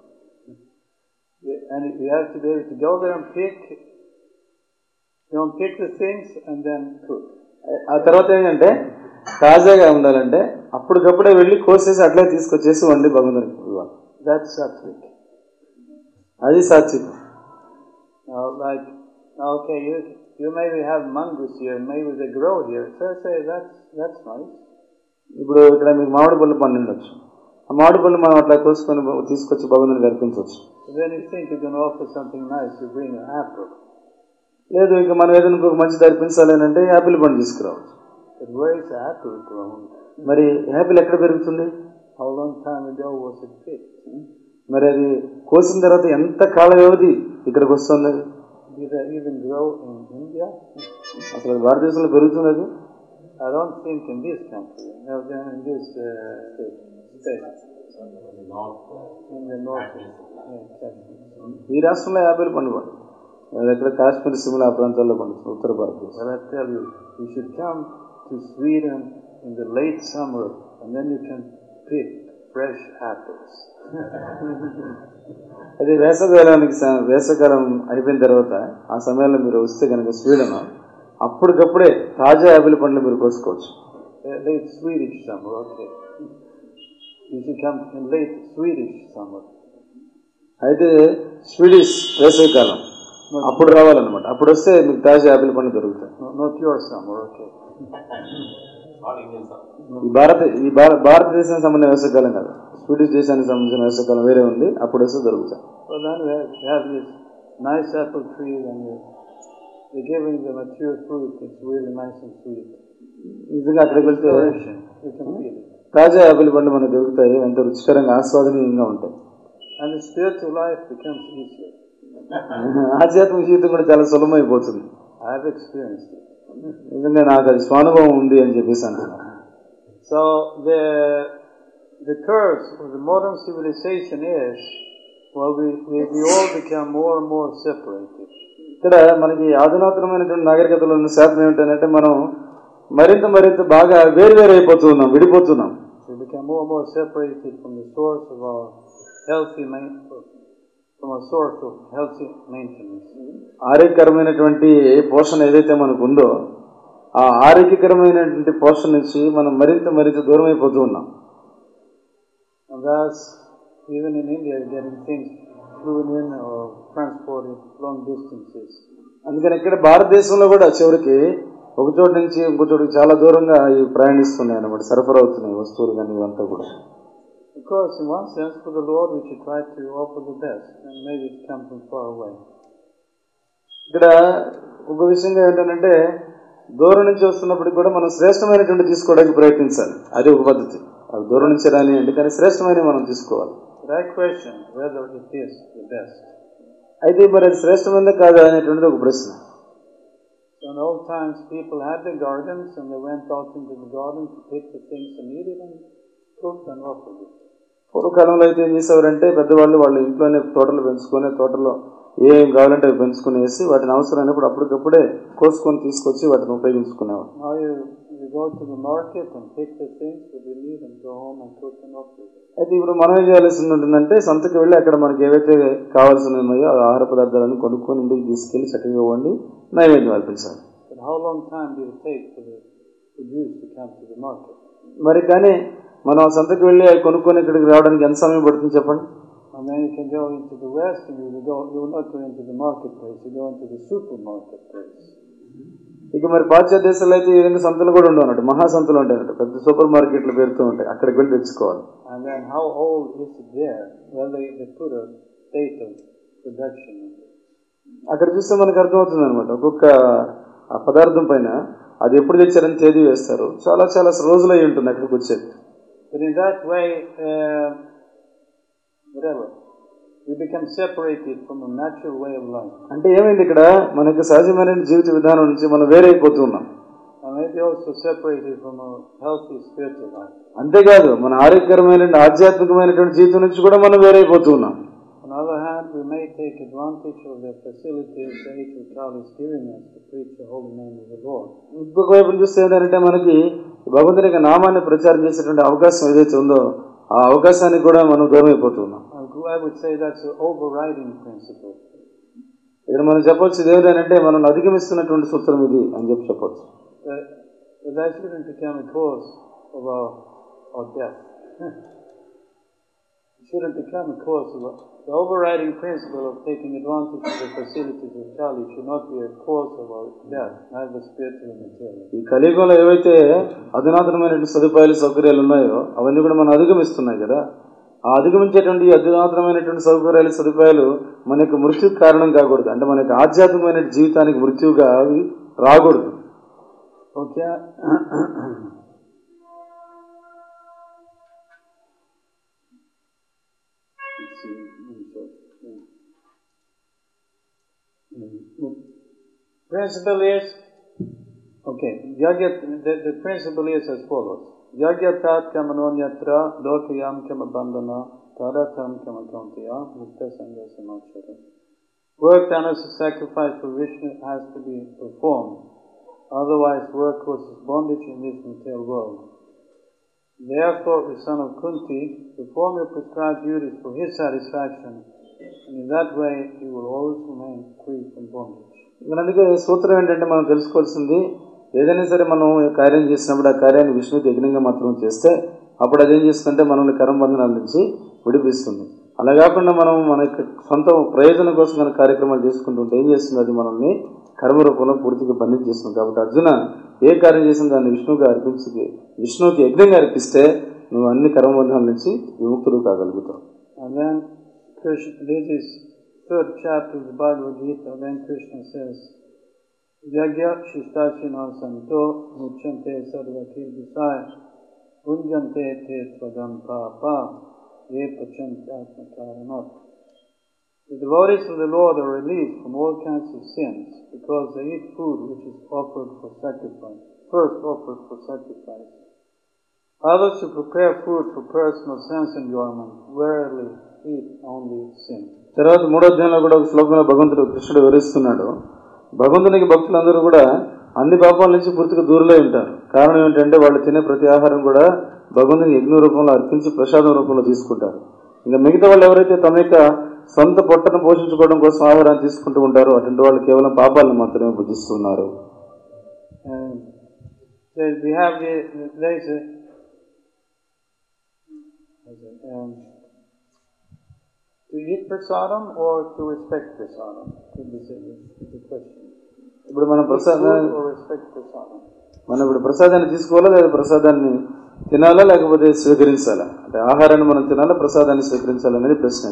And you have to be able to go there and pick, you know, pick the things and then cook. ఆ తర్వాత ఏంటంటే తాజాగా ఉండాలంటే అప్పటికప్పుడే వెళ్ళి కోసేసి అట్లే తీసుకొచ్చేసి వండి భగవంతునికి ఇవ్వాలి. That's sattvic. అది సాత్వికం. Now, like, okay, you you maybe have mangoes here, maybe they grow here. So I say that's that's nice. ఇప్పుడు ఇక్కడ మీకు మామిడి పళ్ళు పండిండొచ్చు, ఆ మామిడి పళ్ళు మనం అట్లా కోసుకొని తీసుకొచ్చి భగవంతునికి అర్పించవచ్చు. Then you think you're going to offer something nice, you bring an apple. లేదు ఇంకా మనం ఏదైనా ఇంకొక మంచిది అర్పించాలి అని అంటే యాపిల్ పండు తీసుకురావచ్చు. But where is the apple grown? మరి యాపిల్ ఎక్కడ పెరుగుతుంది? How long time ago was it picked? మరి అది కోసిన తర్వాత ఎంత కాల వ్యవధి ఇక్కడికి వస్తుంది? Did that even grow in India? అసలు భారతదేశంలో పెరుగుతుంది అది? I don't think in this country. No, then in this uh, state. In the north. ఈ రాష్ట్రంలో యాపిల్ పండు పండు అది ఎక్కడ కాశ్మీర్ సిమ్లా ఆ ప్రాంతాల్లో పండుతుంది, ఉత్తర భారతదేశం. Well, I tell you, you should come to Sweden in the late summer, and then you can pick fresh apples. అది వేసవకాలానికి వేసవకాలం అయిపోయిన తర్వాత ఆ సమయంలో మీరు వస్తే కనుక స్వీడన్ అప్పటికప్పుడే తాజా యాపిల్ పండ్లు మీరు కోసుకోవచ్చు. Late Swedish summer, okay. You should come in late Swedish summer. అయితే స్వీడిష్ వేసవికాలం అప్పుడు రావాలన్నమాట, అప్పుడు వస్తే మీకు తాజా యాపిల్ పండ్లు దొరుకుతాయి. Not your summer, okay. ఈ భారత ఈ భారతదేశానికి సంబంధించిన వేసవికాలం కాదు, స్వీడిష్ దేశానికి సంబంధించిన వేసవికాలం వేరే ఉంది, అప్పుడు వస్తే దొరుకుతాయి. Well, then we have this nice apple tree, and you're giving the mature fruit. It's really nice and sweet. నిజంగా అక్కడికి వెళ్తే You can feel it. తాజా యాపిల్ పండ్లు మనకు దొరుకుతాయి, ఎంత రుచికరంగా ఆస్వాదనీయంగా ఉంటాయి. And the spiritual life becomes easier. ఆధ్యాత్మిక జీవితం కూడా చాలా సులభమైపోతుంది. I have experienced it. నిజంగా నాకు అది స్వానుభవం ఉంది అని చెప్పేసి అంటున్నాను. So the the curse of the modern civilization is, well, we, we we all become more and more separated. ఇక్కడ మనకి ఆధునాతనమైనటువంటి నాగరికతలో ఉన్న శాతం ఏమిటంటే మనం మరింత మరింత బాగా వేరు వేరు అయిపోతున్నాం, విడిపోతున్నాం. We become more and more separated from the source of our healthy from a source of healthy maintenance. ఆరోగ్యకరమైనటువంటి పోషణ ఏదైతే మనకు ఉందో ఆ ఆరోగ్యకరమైనటువంటి పోషణ నుంచి మనం మరింత మరింత దూరం అయిపోతూ ఉన్నాం. And thus, even in India, you're getting things flew in or transported long distances. అందుకని ఇక్కడ భారతదేశంలో కూడా చివరికి ఒక చోటు నుంచి ఇంకో చోటుకి చాలా దూరంగా ఇవి ప్రయాణిస్తున్నాయి అన్నమాట, సరఫరా అవుతున్నాయి వస్తువులు కానీ ఇవంతా కూడా. Because in one sense for the Lord we should try to offer the best and maybe it comes from far away. ఇక్కడ ఒక విషయంగా ఏంటంటే దూరం నుంచి వస్తున్నప్పటికి కూడా మనం శ్రేష్టమైనటువంటి తీసుకోవడానికి ప్రయత్నించాలి. అది ఒక పద్ధతి. అది దూరం నుంచి రానియండి కానీ శ్రేష్టమైన మనం తీసుకోవాలి. Right question whether it is the best. అయితే మరి అది శ్రేష్టమైనది కాదా అనేటువంటిది ఒక ప్రశ్న. So in old times people had the gardens and they went out into the garden to pick the things they needed and cooked and offered it. పూర్వకాలంలో అయితే ఏం చేసేవారంటే పెద్దవాళ్ళు వాళ్ళ ఇంట్లోనే తోటలు పెంచుకొని తోటలో ఏం కావాలంటే అవి పెంచుకుని వేసి వాటిని అవసరమైనప్పుడు అప్పటికప్పుడే కోసుకొని తీసుకొచ్చి వాటిని ఉపయోగించుకునేవారు. Now you, you go to the market and pick the things that you need and go home and cook and offer it. అయితే ఇప్పుడు మనం ఏం చేయాల్సి ఉంటుందంటే సంతకి వెళ్ళి అక్కడ మనకి ఏవైతే కావాల్సినవి ఉన్నాయో ఆహార పదార్థాలను కొనుక్కొని ఇంటికి తీసుకెళ్లి చక్కగా వండి నైవేద్యం అర్పించాలి. But how long time did it take for the produce to come to the market? మరి కానీ మనం సంతకి వెళ్ళి అవి కొనుక్కొని ఇక్కడికి రావడానికి ఎంత సమయం పడుతుంది చెప్పండి? And then you can go into the west and you will go, you will not go into the marketplace, you go into the supermarketplace. ఇక మరి పాశ్చాత్య దేశాల్లో అయితే ఈ విధంగా సంతలు కూడా ఉండవు అన్నట్టు, మహాసంతలు ఉంటాయి అన్నట్టు, పెద్ద సూపర్ మార్కెట్లు పేరుతూ ఉంటాయి, అక్కడికి వెళ్ళి తెచ్చుకోవాలి. And then how old is it there? Well, they, they put a date of production in it. అక్కడ చూస్తే మనకు అర్థమవుతుంది అనమాట, ఒక్కొక్క ఆ పదార్థం పైన అది ఎప్పుడు తెచ్చారని తేదీ వేస్తారు, చాలా చాలా రోజులు అయి ఉంటుంది అక్కడికి వచ్చేది. But in that way, uh, whatever, we become separated from a natural way of life. అంటే ఏమైంది ఇక్కడ మనకి సహజమైన జీవిత విధానం నుంచి మనం వేరైపోతూ ఉన్నాం. And maybe also separated from a healthy spiritual life. అంతేకాదు మన ఆరోగ్యకరమైన ఆధ్యాత్మికమైనటువంటి జీవితం నుంచి కూడా మనం వేరైపోతూ ఉన్నాం. On the other hand, we may take advantage of the facilities that H R is giving us to preach the holy name of the Lord. ఇంకొక వైపు చూస్తే ఏంటంటే మనకి భగవంతుని యొక్క నామాన్ని ప్రచారం చేసేటువంటి అవకాశం ఏదైతే ఉందో ఆ అవకాశానికి కూడా మనం దూరం అయిపోతున్నాం. I would say that's an overriding principle. ఇక్కడ మనం చెప్పొచ్చు ఏదంటే మనం అధిగమిస్తున్నటువంటి సూత్రం ఇది అని చెప్పి చెప్పొచ్చు. But that shouldn't become a cause of our, our death. It shouldn't become a cause of our, the overriding principle of taking advantage of the facilities of Kali should not be a cause of our death, neither spiritual or material. ఈ కలియుగంలో ఏవైతే అధునాతనమైన సదుపాయాలు సౌకర్యాలు ఉన్నాయో అవన్నీ కూడా మనం అధిగమిస్తున్నాయి కదా, ఆ అధిగమించేటువంటి అధునాతనమైనటువంటి సౌకర్యాలు సదుపాయాలు మనకు మృత్యుకు కారణం కాకూడదు, అంటే మనకి ఆధ్యాత్మికమైన జీవితానికి మృత్యువుగా అవి రాకూడదు. Okay. Principle is, okay, Jagat, the, the principle is as follows. Jagyatat kamanonyatra lokayam kamabandhana taratam kamakantiya muktasanga samachara. Work done as a sacrifice for Vishnu has to be performed. Otherwise work causes bondage in this material world. Therefore, the son of Kunti, perform your prescribed duties for his satisfaction, and in that way you will always remain free from bondage. అందుకే సూత్రం ఏంటంటే మనం తెలుసుకోవాల్సింది, ఏదైనా సరే మనం కార్యం చేసినప్పుడు ఆ కార్యాన్ని విష్ణుకి యజ్ఞంగా మాత్రం చేస్తే అప్పుడు అదేం చేస్తుందంటే మనల్ని కర్మబంధనాల నుంచి విడిపిస్తుంది. అలా కాకుండా మనం మన సొంత ప్రయోజనం కోసం మన కార్యక్రమాలు చేసుకుంటుంటే ఏం చేస్తుంది, అది మనల్ని కర్మ రూపంలో పూర్తిగా బంధించేస్తుంది. కాబట్టి అర్జున ఏ కార్యం చేసిన దాన్ని విష్ణువుగా అర్పించి విష్ణువుకి యజ్ఞంగా అర్పిస్తే నువ్వు అన్ని కర్మబంధనాల నుంచి విముక్తుడు కాగలుగుతావు. And then Krishna, this is third chapter of the Bhagavad Gita, then Krishna says, Yagya Shistashina Santo Muchante Sarvaki Visaya Punjante Te Tvagam Papa Ye Pachante Atmakaranat. The devotees of the Lord are released from all kinds of sins because they eat food which is offered for sacrifice, first offered for sacrifice. Others who prepare food for personal sense enjoyment rarely eat only sin. తర్వాత మూడో అధ్యాయంలో కూడా ఒక శ్లోకంలో భగవంతుడు కృష్ణుడు వివరిస్తున్నాడు, భగవంతునికి భక్తులందరూ కూడా అన్ని పాపాల నుంచి పూర్తిగా దూరంలో ఉంటారు. కారణం ఏంటంటే వాళ్ళు తినే ప్రతి ఆహారం కూడా భగవంతుని యజ్ఞ రూపంలో అర్పించి ప్రసాదం రూపంలో తీసుకుంటారు. ఇంకా మిగతా వాళ్ళు ఎవరైతే తమ యొక్క సొంత పొట్టను పోషించుకోవడం కోసం ఆహారాన్ని తీసుకుంటూ ఉంటారో అటువంటి వాళ్ళు కేవలం పాపాలను మాత్రమే భుజిస్తున్నారు. To eat prasadam or to respect prasadam? This is the question. ఇప్పుడు మనం ప్రసాదాన్ని or respect prasadam? మనం ఇప్పుడు ప్రసాదాన్ని తీసుకోవాలా లేదా ప్రసాదాన్ని తినాలా లేకపోతే స్వీకరించాలా? అంటే ఆహారాన్ని మనం తినాలా ప్రసాదాన్ని స్వీకరించాలా అనేది ప్రశ్న.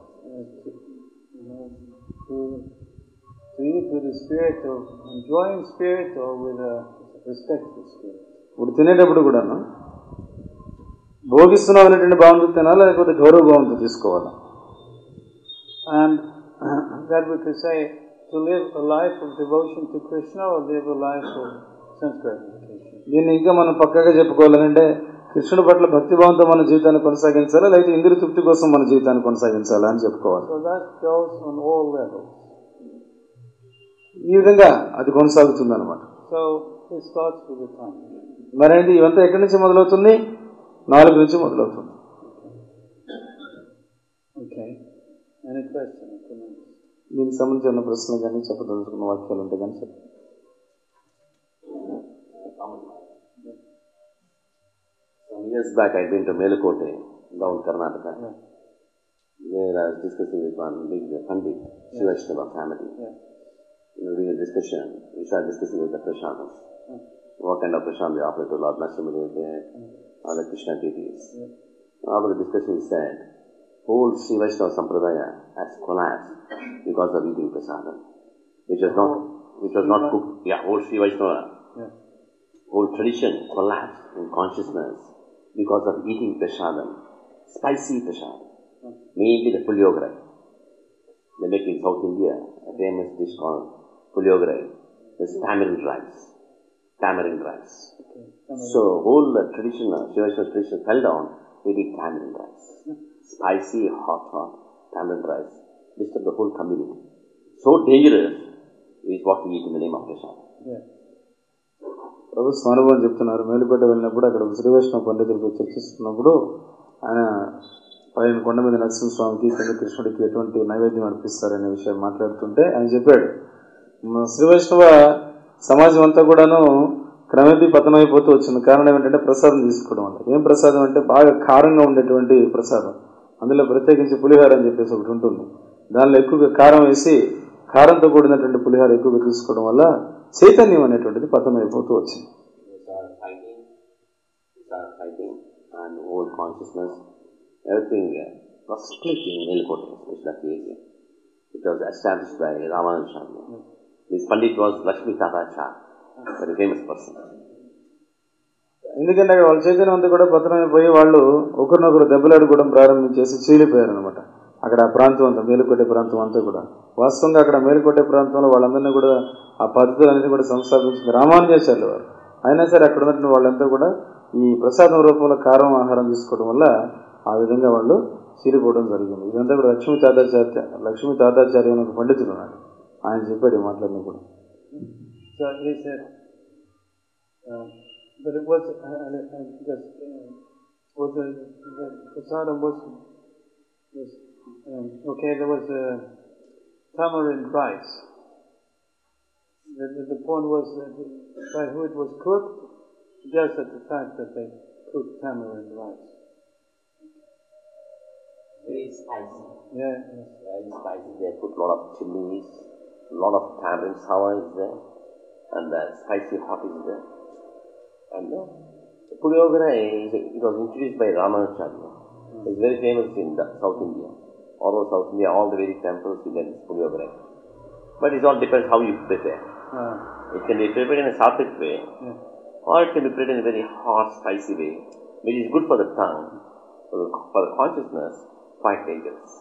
To eat with a spirit of enjoying spirit or with a respectful spirit. ఇప్పుడు తినేటప్పుడు కూడా భోగిస్తున్నాం అనేటువంటి భావంతో తినాలా లేకపోతే గౌరవ భావంతో తీసుకోవాలా? And that we could say to live a life of devotion to Krishna or live a life of sense gratification. దీన్ని ఇంకా మనం పక్కగా చెప్పుకోవాలంటే కృష్ణుడి పట్ల భక్తి భావంతో మన జీవితాన్ని కొనసాగించాలా లేకపోతే ఇంద్రియ తృప్తి కోసం మన జీవితాన్ని కొనసాగించాలా అని చెప్పుకోవాలి. So that goes on all levels. ఈ విధంగా అది కొనసాగుతుంది అనమాట. So it starts with the time. మరేంటి ఇవంతా ఎక్కడి నుంచి మొదలవుతుంది? నాలుగు నుంచి మొదలవుతుంది. Okay. Any question? దీనికి సంబంధించిన ప్రశ్నలు కానీ చెప్పదలుచుకున్న వాక్యాలు ఉంటే కానీ చెప్పండి. Some years back I'd been to Melukote, down Karnataka. Yeah. Where I was discussing with one big Pandit, yeah. Shiva Vaishnava family. Yeah. You know, during a discussion, we started discussing with the Prashadam. Yeah. What kind of Prashadam they offer to Lord Narasimha, other Krishna deities. Yeah. After the discussion he said, whole Shiva Vaishnava Sampradaya has collapsed because of eating Prasadam. Which was not, which was not cooked. Yeah, whole Shiva Vaishnava. Yeah. Whole tradition collapsed in consciousness because of eating Prasadam. Spicy Prasadam. Yeah. Mainly the Puliyograi. They make in South India a famous dish called Puliyograi. There's tamarind rice. Tamarind rice. Okay. So whole uh, tradition, uh, Shiva Vaishnava tradition fell down eating tamarind rice. Yeah. Spicy, hot, hot tamarind rice. Disturbed the whole community. So dangerous is what we eat in the name of Prasadam. Yeah. ప్రభు స్వానుభవం చెప్తున్నారు. మేలుకోట వెళ్ళినప్పుడు అక్కడ శ్రీ వైష్ణవ పండితులతో చర్చిస్తున్నప్పుడు ఆయన పైన కొండ మీద నరసింహస్వామికి కింద కృష్ణుడికి ఎటువంటి నైవేద్యం అర్పిస్తారనే విషయం మాట్లాడుతుంటే ఆయన చెప్పాడు, శ్రీ వైష్ణవ సమాజం అంతా కూడాను క్రమేపీ పతనమైపోతూ వచ్చింది. కారణం ఏంటంటే ప్రసాదం తీసుకోవడం వల్ల. ఏం ప్రసాదం అంటే బాగా కారంగా ఉండేటువంటి ప్రసాదం. అందులో ప్రత్యేకించి పులిహార అని చెప్పేసి ఒకటి ఉంటుంది. దానిలో ఎక్కువగా కారం వేసి కారంతో కూడినటువంటి పులిహార ఎక్కువగా తీసుకోవడం వల్ల చైతన్యం అనేటువంటిది పతనమైపోతూ వచ్చింది. And whole consciousness, everything was split in Melukote, which that area. It was established by Ramanujan. This Pandit was Lakshmi Tata, very famous person. ఎందుకంటే వాళ్ళ చైతన్యం అంతా కూడా పతనమైపోయి వాళ్ళు ఒకరినొకరు దెబ్బలాడుకోవడం ప్రారంభించేసి చీలిపోయారు అనమాట. అక్కడ ఆ ప్రాంతం అంతా మేలుకోటే ప్రాంతం అంతా కూడా వాస్తవంగా అక్కడ మేలుకోటే ప్రాంతంలో వాళ్ళందరినీ కూడా ఆ పద్ధతులన్నీ కూడా సంస్థాపించింది రామానుజాచార్యులు వారు. అయినా సరే అక్కడ ఉన్నటువంటి వాళ్ళంతా కూడా ఈ ప్రసాదం రూపంలో కారం ఆహారం తీసుకోవడం వల్ల ఆ విధంగా వాళ్ళు చీలిపోవడం జరిగింది. ఇదంతా కూడా లక్ష్మీ తాతాచార్య లక్ష్మీ తాతాచార్య అనే ఒక పండితుడు ఉన్నాడు. ఆయన చెప్పాడు మాట్లాడిన కూడా. But it was uh, uh, just uh, was the, the prasadam was was um, okay. There was a tamarind rice. The, the, the point was that the, by who it was cooked, just at the fact that they cooked tamarind rice. Very spicy. Yeah. Yes. Very spicy. They put a lot of chilies, a lot of tamarind sour is there, and the spicy hot is there. And uh, Puliyograi, it was introduced by Ramanujacharya. Mm. It's very famous in the South India. All over South India, all the Vedic temples, you get Puliyograi. But it all depends how you prepare. Uh. It can be prepared in a sattvic way, yeah. or it can be prepared in a very hot, spicy way, which is good for the tongue, for the, for the consciousness, quite dangerous.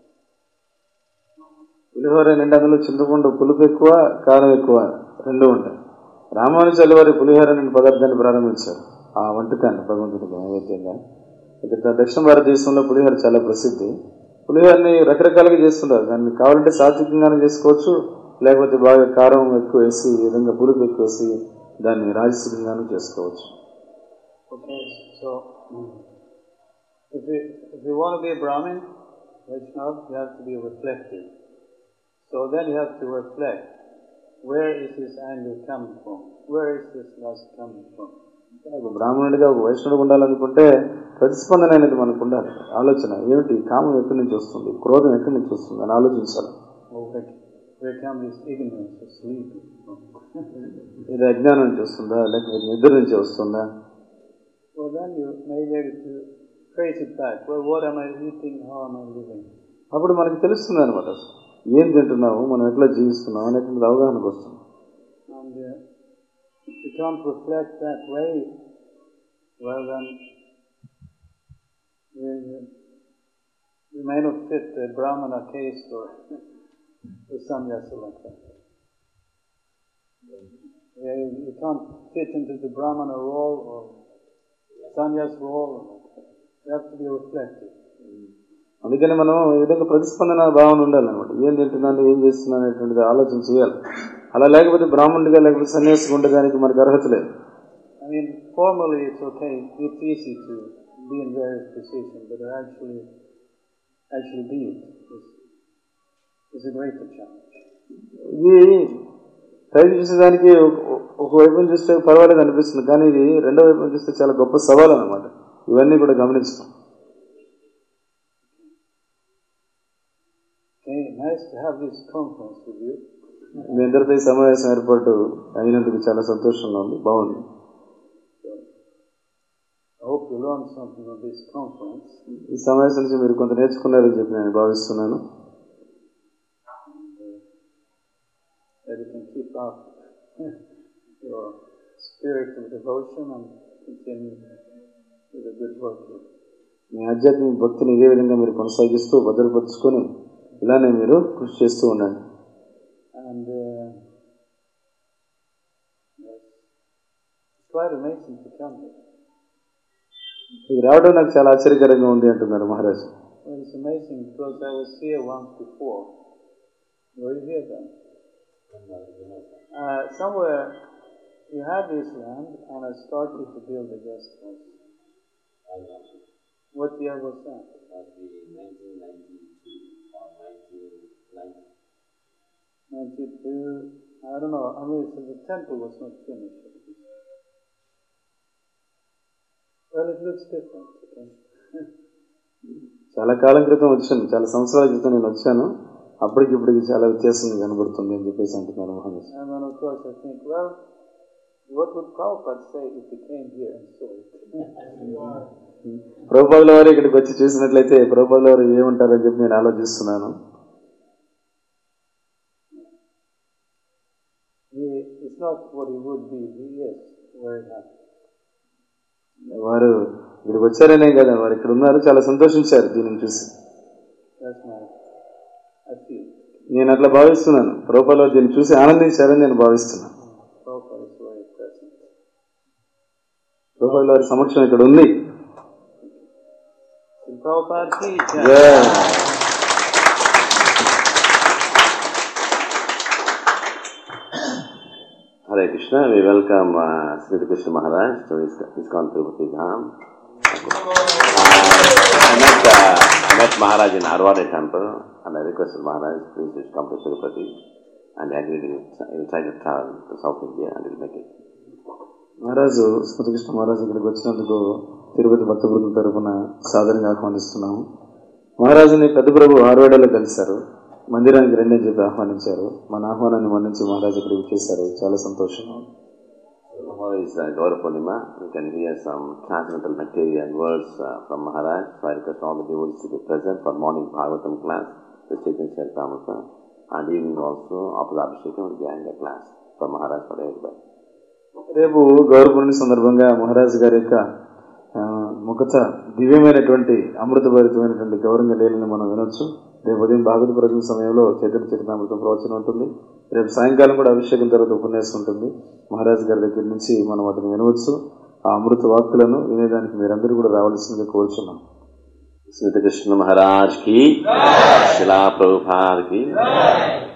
పులిహోర నిండా అందులో చింతపండు పులుపు ఎక్కువ కారం ఎక్కువ రెండు ఉంటాయి. రామానుజాచార్యుల వారి పులిహోర అనే పదార్థాన్ని ప్రారంభించారు, ఆ వంటకాన్ని భగవంతుడికి నైవేద్యంగా. ఇక్కడ దక్షిణ భారతదేశంలో పులిహోర చాలా ప్రసిద్ధి. పులిహోరని రకరకాలుగా చేస్తుంటారు. దాన్ని కావాలంటే సాత్వికంగానే చేసుకోవచ్చు, లేకపోతే బాగా కారం ఎక్కువ వేసి ఈ విధంగా పులుపు ఎక్కువ వేసి దాన్ని రాజసికంగానూ చేసుకోవచ్చు. Okay, so if you, if you want to be a Brahmin, Vaishnava, you have to be reflective. So then you have to reflect. Where is this anger coming from? Where is this lust coming from? ఒక బ్రాహ్మణుడిగా ఒక వైష్ణవుడిగా ఉండాలనుకుంటే ప్రతిస్పందన అనేది మనకు ఉండాలి. ఆలోచన ఏమిటి, కామం ఎక్కడి నుంచి వస్తుంది, క్రోధం ఎక్కడి నుంచి వస్తుంది అని ఆలోచించాలి. ఇది అజ్ఞానం నుంచి వస్తుందా లేకపోతే నిద్ర నుంచి వస్తుందా? అప్పుడు మనకి తెలుస్తుంది అనమాట ఏం తింటున్నాము, మనం ఎట్లా జీవిస్తున్నాం అనేటువంటి అవగాహనకు వస్తుంది. You can't reflect that way, well then you, you, you may not fit the Brahmana caste or the sannyasa like that. Yeah, you, you can't fit into the Brahmana role or sannyasa role. You have to be reflective. అందుకని మనం ఈ విధంగా ప్రతిస్పందన భావన ఉండాలన్నమాట. ఏం తింటున్నాను, ఏం చేస్తున్నాను అనేటువంటిది ఆలోచన చేయాలి. అలా లేకపోతే బ్రాహ్మణుడిగా లేకపోతే సన్యాసిగా ఉండడానికి మనకు అర్హత లేదు. I mean, formally it's okay, it's easy to be in various positions, but actually, actually be it is, is a greater challenge. ఇది పైకి చూసేదానికి ఒక వైపు చూస్తే పర్వాలేదు అనిపిస్తుంది, కానీ ఇది రెండో వైపు చూస్తే చాలా గొప్ప సవాలు అన్నమాట. ఇవన్నీ కూడా గమనించడం. Okay, nice to have this conference with you. మీ అందరితో ఈ సమావేశం ఏర్పాటు అయినందుకు చాలా సంతోషంగా ఉంది, బాగుంది. ఈ సమావేశం నుంచి మీరు కొంత నేర్చుకున్నారని చెప్పి నేను భావిస్తున్నాను. మీ ఆధ్యాత్మిక భక్తిని ఇదే విధంగా మీరు కొనసాగిస్తూ భద్రపరుచుకొని ఇలానే మీరు కృషి చేస్తూ ఉండండి. And uh, it's quite amazing to come here. ఇది రావడం నాకు చాలా ఆశ్చర్యకరంగా ఉంది అంటున్నారు Maharaj. Well, it's amazing because I was here once before. Were you here then? Uh, somewhere you had this land and I started to build a guest house. What year was that? nineteen ninety-two or nineteen ninety. ninety-two, I don't know, I mean, so the temple was not finished. Well, it looks different, okay? చాలా కాలం క్రితం వచ్చాను, చాలా సంవత్సరాల క్రితం నేను వచ్చాను, అప్పటికి ఇప్పటికి చాలా వ్యత్యాసం కనబడుతుంది అని చెప్పేసి అంటున్నారు Maharaj. And then of course I think, well, what would Prabhupada say if he came here and saw it? ప్రభుపాదుల వారు ఇక్కడికి వచ్చి చూసినట్లయితే ప్రభుపాదుల వారు ఏమంటారని చెప్పి నేను ఆలోచిస్తున్నాను. It's not what he would be, he is very happy. వారు ఇక్కడికి వచ్చారనే కదా, వారు ఇక్కడ ఉన్నారు, చాలా సంతోషించారు దీనిని చూసి. నేను అట్లా భావిస్తున్నాను, ప్రభుపాదుల వారు దీన్ని చూసి ఆనందించారని నేను భావిస్తున్నాను. ప్రభుపాదుల వారి సమక్షం ఇక్కడ ఉంది. Hare Krishna, we welcome uh, Sri Krishna Maharaj to his ISKCON Tirupati Dham. Uh, I, met, uh, I met Maharaj in Arwade temple and I requested Maharaj please come to Tirupati and I agreed he will try to travel to South India and he will make it. మహారాజు శ్రీ కృష్ణ మహారాజు ఇక్కడికి వచ్చినందుకు తిరుపతి భక్త బృందం తరఫున సాదరంగా ఆహ్వానిస్తున్నాము. మహారాజుని పెద్ద ప్రభు ఆర్వాడలో కలిశారు, మందిరానికి రెండే చెప్పి ఆహ్వానించారు. మన ఆహ్వానాన్ని మన్నించి మహారాజు ఇక్కడికి వచ్చేసారు, చాలా సంతోషంగా. Gaura Purnima, we can hear some transcendental material and words uh, from Maharaj. So I request all the devotees to be present for morning Bhagavatam class, the Chaitanya Charitamrita, and evening also after the Abhishekam will be a class for Maharaj for everybody. రేపు గౌర పూర్ణిమ సందర్భంగా మహారాజు గారి యొక్క ముఖత దివ్యమైనటువంటి అమృతభరితమైనటువంటి గౌరవ లీలను మనం వినొచ్చు. రేపు ఉదయం భాగవత ప్రవచన సమయంలో చైతన్య చరితామృతం ప్రవచనం ఉంటుంది. రేపు సాయంకాలం కూడా అభిషేకం తర్వాత ఉపన్యాసం ఉంటుంది. మహారాజు గారి దగ్గర నుంచి మనం వాటిని వినవచ్చు. ఆ అమృత వాక్కులను వినేదానికి మీరందరూ కూడా రావాల్సిందిగా కోరుచున్నాం. శ్రీ కృష్ణ మహారాజ్ కి, శిలా ప్రభుపాద్ కి.